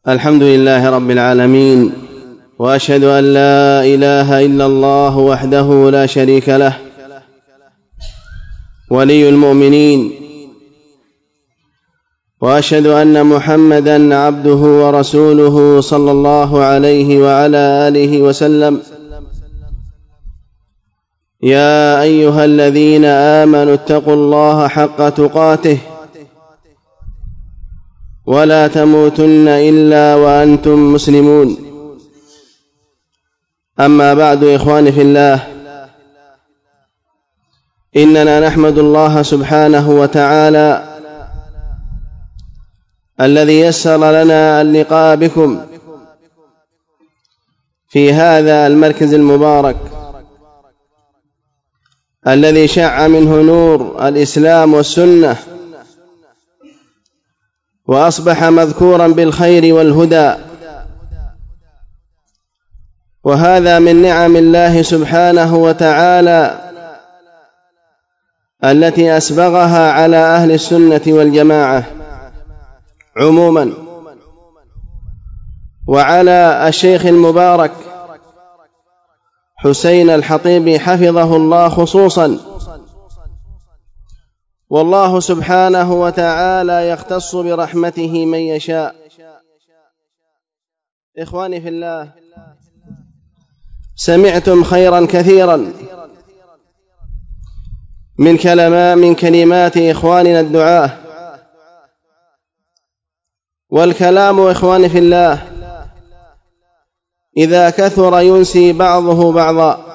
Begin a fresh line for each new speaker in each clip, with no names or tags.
الحمد لله رب العالمين، وأشهد أن لا إله إلا الله وحده لا شريك له ولي المؤمنين، وأشهد أن محمدًا عبده ورسوله صلى الله عليه وعلى آله وسلم. يا أيها الذين آمنوا اتقوا الله حق تقاته ولا تموتن إلا وأنتم مسلمون. أما بعد، إخواني في الله، إننا نحمد الله سبحانه وتعالى الذي يسر لنا اللقاء بكم في هذا المركز المبارك الذي شع منه نور الإسلام والسنة، وأصبح مذكورا بالخير والهدى، وهذا من نعم الله سبحانه وتعالى التي أسبغها على أهل السنة والجماعة عموما، وعلى الشيخ المبارك حسين الحطيبي حفظه الله خصوصا، والله سبحانه وتعالى يختص برحمته من يشاء. إخواني في الله، سمعتم خيرا كثيرا من كلمات إخواننا الدعاة، والكلام إخواني في الله إذا كثر ينسي بعضه بعضا.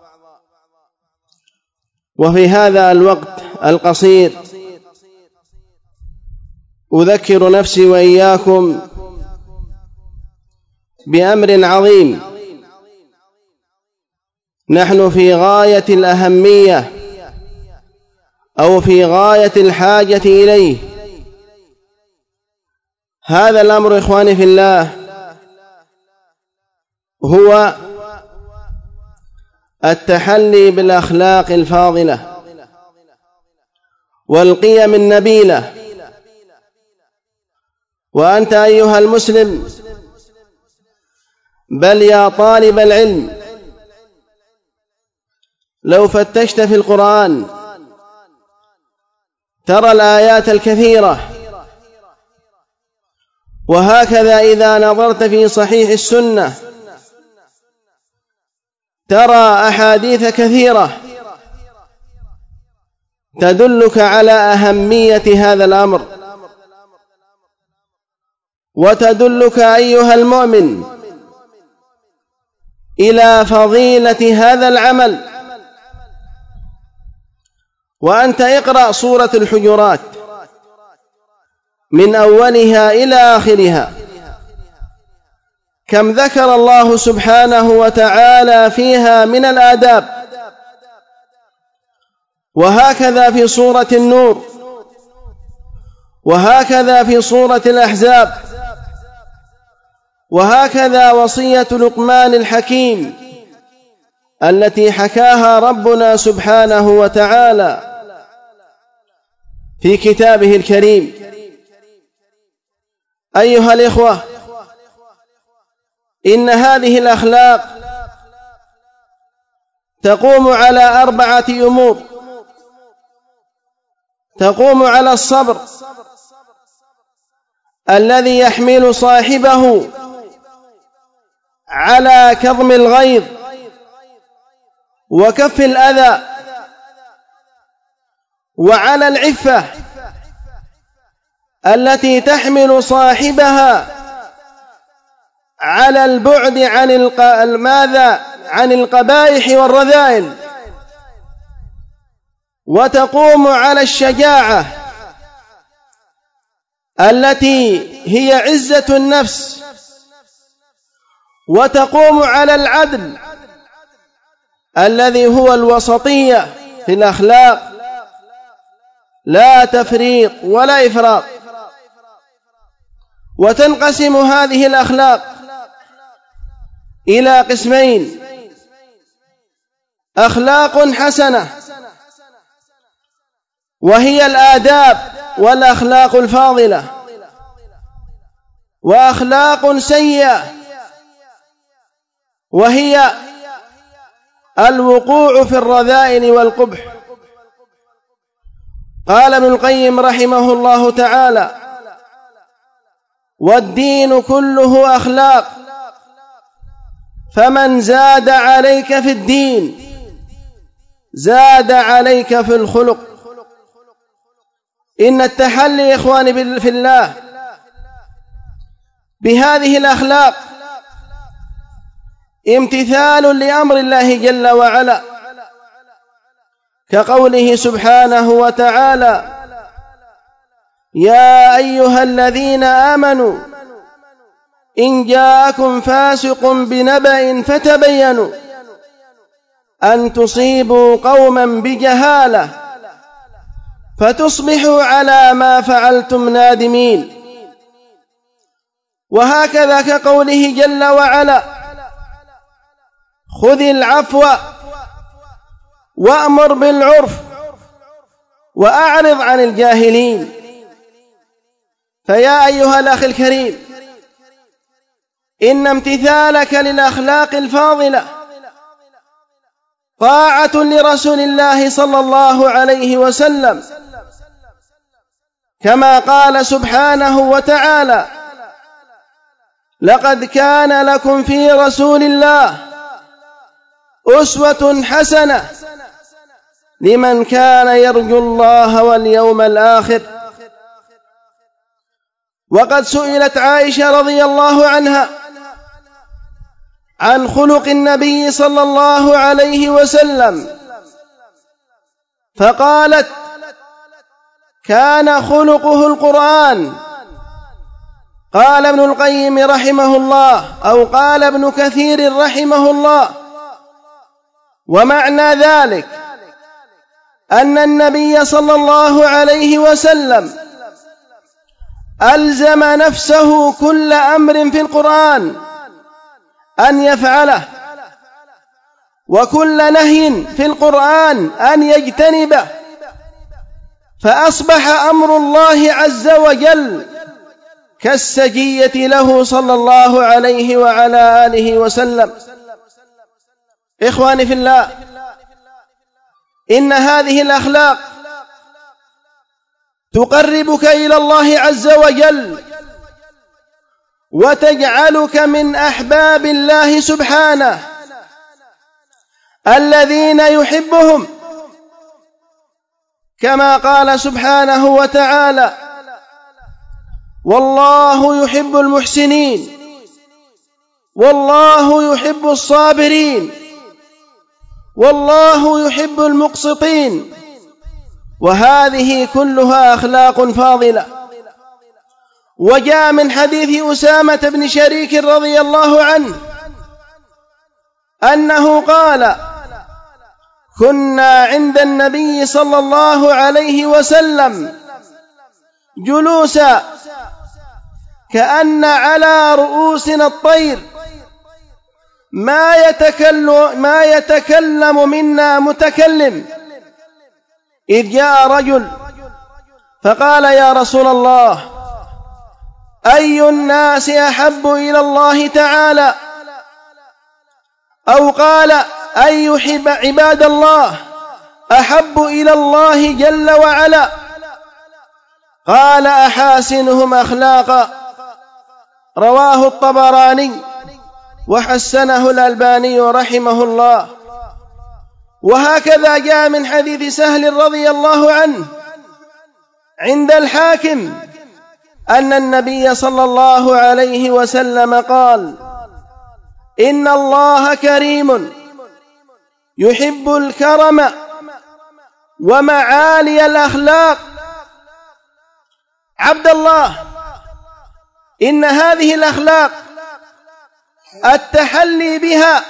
وفي هذا الوقت القصير أذكر نفسي وإياكم بأمر عظيم نحن في غاية الأهمية أو في غاية الحاجة إليه. هذا الأمر إخواني في الله هو التحلي بالأخلاق الفاضلة والقيم النبيلة. وأنت أيها المسلم، بل يا طالب العلم، لو فتشت في القرآن ترى الآيات الكثيرة، وهكذا إذا نظرت في صحيح السنة ترى أحاديث كثيرة تدلك على أهمية هذا الأمر، وتدلك أيها المؤمن إلى فضيلة هذا العمل. وأنت اقرأ سورة الحجرات من أولها إلى آخرها، كم ذكر الله سبحانه وتعالى فيها من الآداب. وهكذا في سورة النور، وهكذا في سورة الأحزاب، وهكذا وصية لقمان الحكيم التي حكاها ربنا سبحانه وتعالى في كتابه الكريم. أيها الإخوة، إن هذه الأخلاق تقوم على 4 أمور. تقوم على الصبر الذي يحمل صاحبه على كظم الغيظ وكف الأذى، وعلى العفة التي تحمل صاحبها على البعد عن القبائح والرذائل، وتقوم على الشجاعة التي هي عزة النفس، وتقوم على العدل الذي هو الوسطية في الأخلاق، لا تفريط ولا إفراط. وتنقسم هذه الأخلاق إلى قسمين: أخلاق حسنة وهي الآداب والأخلاق الفاضلة، وأخلاق سيئة، وهي الوقوع في الرذائل والقبح. قال ابن القيم رحمه الله تعالى: والدين كله أخلاق، فمن زاد عليك في الدين زاد عليك في الخلق. إن التحلي إخواني في الله بهذه الأخلاق امتثال لأمر الله جل وعلا، كقوله سبحانه وتعالى: يا أيها الذين آمنوا إن جاءكم فاسق بنبأ فتبينوا أن تصيبوا قوما بجهالة فتصبحوا على ما فعلتم نادمين. وهكذا كقوله جل وعلا: خذ العفو وأمر بالعرف وأعرض عن الجاهلين. فيا أيها الأخ الكريم، إن امتثالك للأخلاق الفاضلة طاعة لرسول الله صلى الله عليه وسلم، كما قال سبحانه وتعالى: لقد كان لكم في رسول الله أسوة حسنة لمن كان يرجو الله واليوم الآخر. وقد سئلت عائشة رضي الله عنها عن خلق النبي صلى الله عليه وسلم، فقالت: كان خلقه القرآن. قال ابن القيم رحمه الله، أو قال ابن كثير رحمه الله: ومعنى ذلك أن النبي صلى الله عليه وسلم ألزم نفسه كل أمر في القرآن أن يفعله، وكل نهي في القرآن أن يجتنبه، فأصبح أمر الله عز وجل كالسجية له صلى الله عليه وعلى آله وسلم. إخواني في الله، إن هذه الأخلاق تقربك إلى الله عز وجل وتجعلك من أحباب الله سبحانه الذين يحبهم، كما قال سبحانه وتعالى: والله يحب المحسنين والله يحب الصابرين والله يحب المقسطين. وهذه كلها أخلاق فاضلة. وجاء من حديث أسامة بن شريك رضي الله عنه أنه قال: كنا عند النبي صلى الله عليه وسلم جلوسا كأن على رؤوسنا الطير ما يتكلم منا متكلم، إذ جاء رجل فقال: يا رسول الله، أي الناس أحب إلى الله تعالى؟ أو قال: أي عباد الله أحب إلى الله جل وعلا؟ قال: أحاسنهم أخلاقا. رواه الطبراني وحسنه الألباني رحمه الله. وهكذا جاء من حديث سهل رضي الله عنه عند الحاكم أن النبي صلى الله عليه وسلم قال: إن الله كريم يحب الكرم ومعالي الأخلاق. عبد الله، إن هذه الأخلاق التحلي بها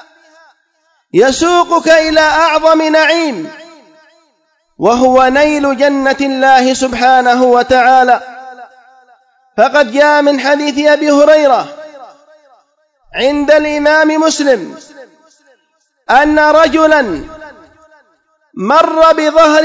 يسوقك إلى أعظم نعيم، وهو نيل جنة الله سبحانه وتعالى. فقد جاء من حديث أبي هريرة عند الإمام مسلم أن رجلا مر بظهر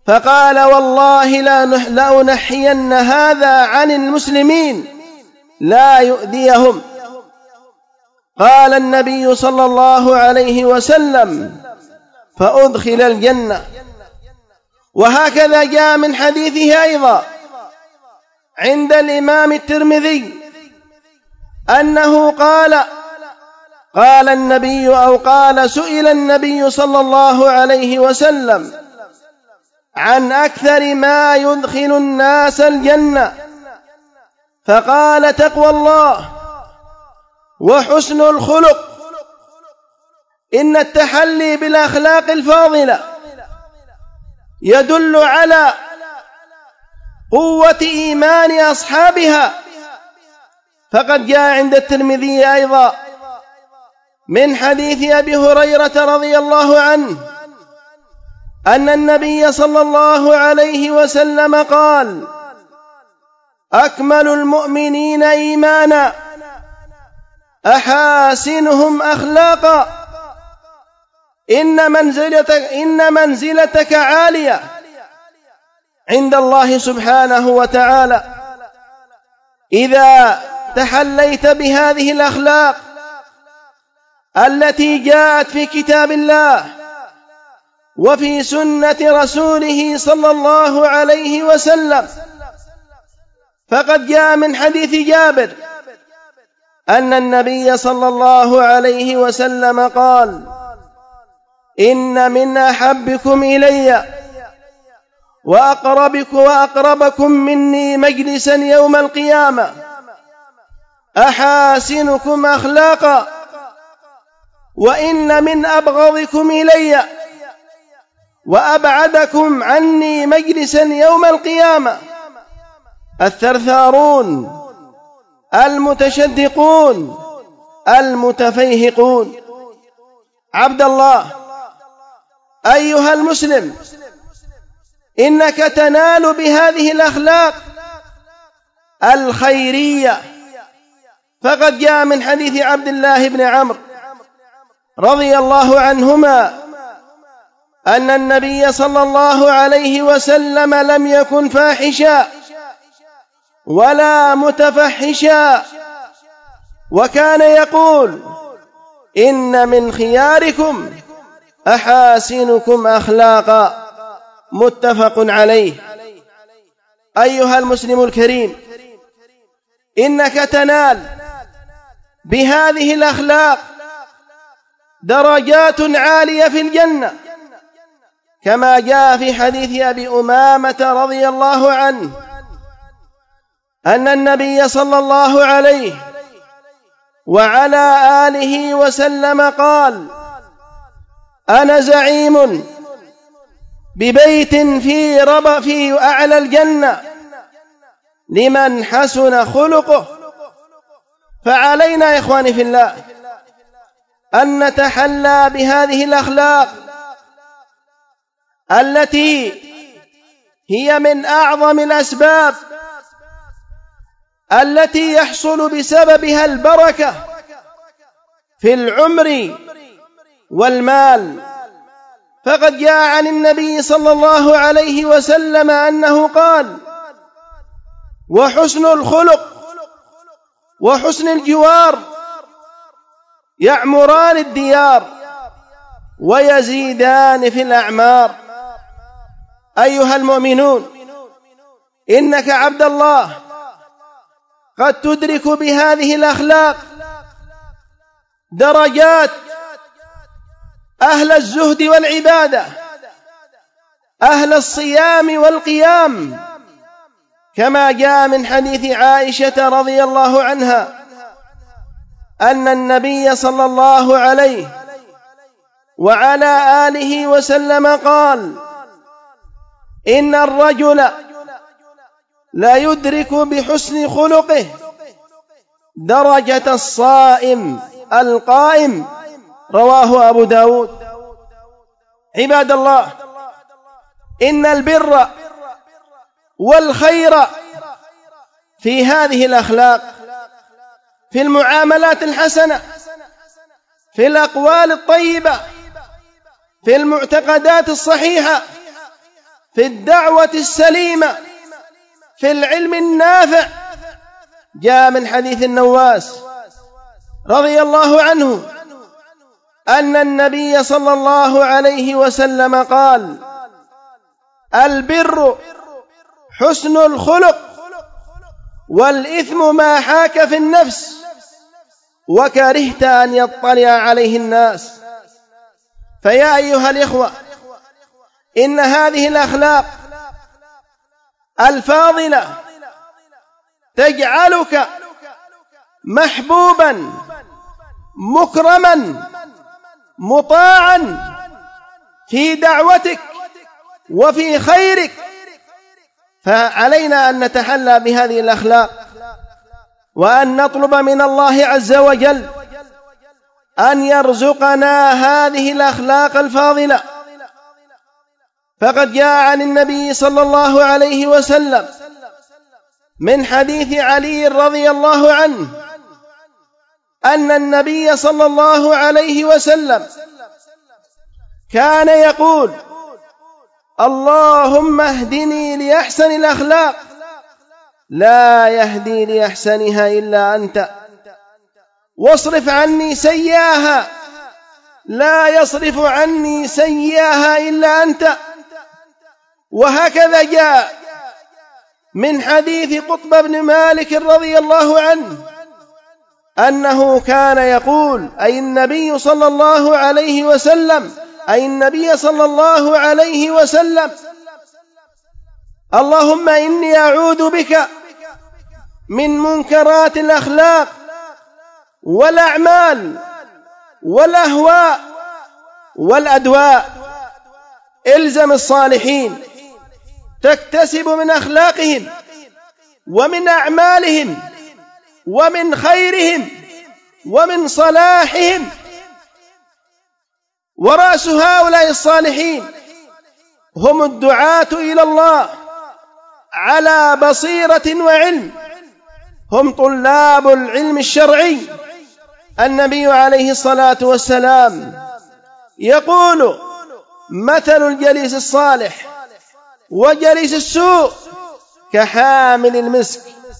فقال والله لأنحين هذا عن المسلمين لا يؤذيهم. قال النبي صلى الله عليه وسلم فأدخل الجنة. وهكذا جاء من حديثه أيضا عند الإمام الترمذي أنه قال النبي أو قال سئل النبي صلى الله عليه وسلم عن أكثر ما يدخل الناس الجنة، فقال تقوى الله وحسن الخلق. إن التحلي بالأخلاق الفاضلة يدل على قوة إيمان أصحابها. فقد جاء عند الترمذي أيضا من حديث أبي هريرة رضي الله عنه أن النبي صلى الله عليه وسلم قال أكمل المؤمنين إيمانا أحاسنهم أخلاقا، إن منزلتك عالية عند الله سبحانه وتعالى إذا تحليت بهذه الأخلاق التي جاءت في كتاب الله وفي سنة رسوله صلى الله عليه وسلم. فقد جاء من حديث جابر أن النبي صلى الله عليه وسلم قال إن من أحبكم إلي وأقربكم مني مجلسا يوم القيامة أحاسنكم أخلاقا، وإن من أبغضكم إلي وأبعدكم عني مجلسا يوم القيامة الثرثارون المتشدقون المتفيهقون. عبد الله أيها المسلم، إنك تنال بهذه الأخلاق الخيرية. فقد جاء من حديث عبد الله بن عمرو رضي الله عنهما أن النبي صلى الله عليه وسلم لم يكن فاحشا ولا متفحشا، وكان يقول إن من خياركم أحاسنكم أخلاقا، متفق عليه. أيها المسلم الكريم، إنك تنال بهذه الأخلاق درجات عالية في الجنة، كما جاء في حديث أبي أمامة رضي الله عنه أن النبي صلى الله عليه وعلى آله وسلم قال أنا زعيم ببيت في أعلى الجنة لمن حسن خلقه. فعلينا يا إخواني في الله أن نتحلى بهذه الأخلاق التي هي من أعظم الأسباب التي يحصل بسببها البركة في العمر والمال. فقد جاء عن النبي صلى الله عليه وسلم أنه قال وحسن الخلق وحسن الجوار يعمران الديار ويزيدان في الأعمار. أيها المؤمنون، إنك عبد الله قد تدرك بهذه الأخلاق درجات أهل الزهد والعبادة، أهل الصيام والقيام، كما جاء من حديث عائشة رضي الله عنها أن النبي صلى الله عليه وعلى آله وسلم قال إن الرجل لا يدرك بحسن خلقه درجة الصائم القائم، رواه أبو داود. عباد الله، إن البر والخير في هذه الأخلاق، في المعاملات الحسنة، في الأقوال الطيبة، في المعتقدات الصحيحة، في الدعوة السليمة، في العلم النافع. جاء من حديث النواس رضي الله عنه أن النبي صلى الله عليه وسلم قال: البر حسن الخلق، والإثم ما حاك في النفس وكرهت أن يطلع عليه الناس. فيا أيها الإخوة، إن هذه الأخلاق الفاضلة تجعلك محبوبا مكرما مطاعا في دعوتك وفي خيرك. فعلينا أن نتحلى بهذه الأخلاق، وأن نطلب من الله عز وجل أن يرزقنا هذه الأخلاق الفاضلة. فقد جاء عن النبي صلى الله عليه وسلم من حديث علي رضي الله عنه أن النبي صلى الله عليه وسلم كان يقول: اللهم اهدني لأحسن الأخلاق، لا يهدي لأحسنها إلا أنت، واصرف عني سيئها، لا يصرف عني سيئها إلا أنت. وهكذا جاء من حديث قطب بن مالك رضي الله عنه أنه كان يقول، أي النبي صلى الله عليه وسلم: اللهم إني أعوذ بك من منكرات الأخلاق والأعمال والأهواء والأدواء. إلزم الصالحين، تكتسب من أخلاقهم ومن أعمالهم ومن خيرهم ومن صلاحهم. ورأس هؤلاء الصالحين هم الدعاة إلى الله على بصيرة وعلم، هم طلاب العلم الشرعي. النبي عليه الصلاة والسلام يقول: مثل الجليس الصالح وجليس السوء كحامل المسك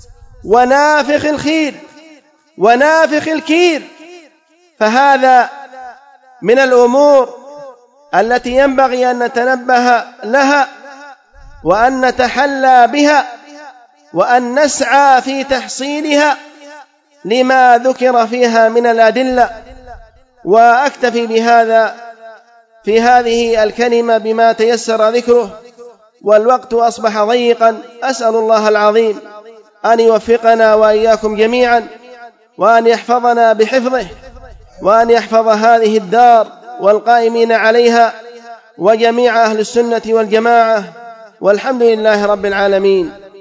ونافخ الكير. فهذا من الأمور التي ينبغي أن نتنبه لها وأن نتحلى بها وأن نسعى في تحصيلها لما ذكر فيها من الأدلة. وأكتفي بهذا في هذه الكلمة بما تيسر ذكره، والوقت أصبح ضيقا. أسأل الله العظيم أن يوفقنا وإياكم جميعا، وأن يحفظنا بحفظه، وأن يحفظ هذه الدار والقائمين عليها وجميع أهل السنة والجماعة، والحمد لله رب العالمين.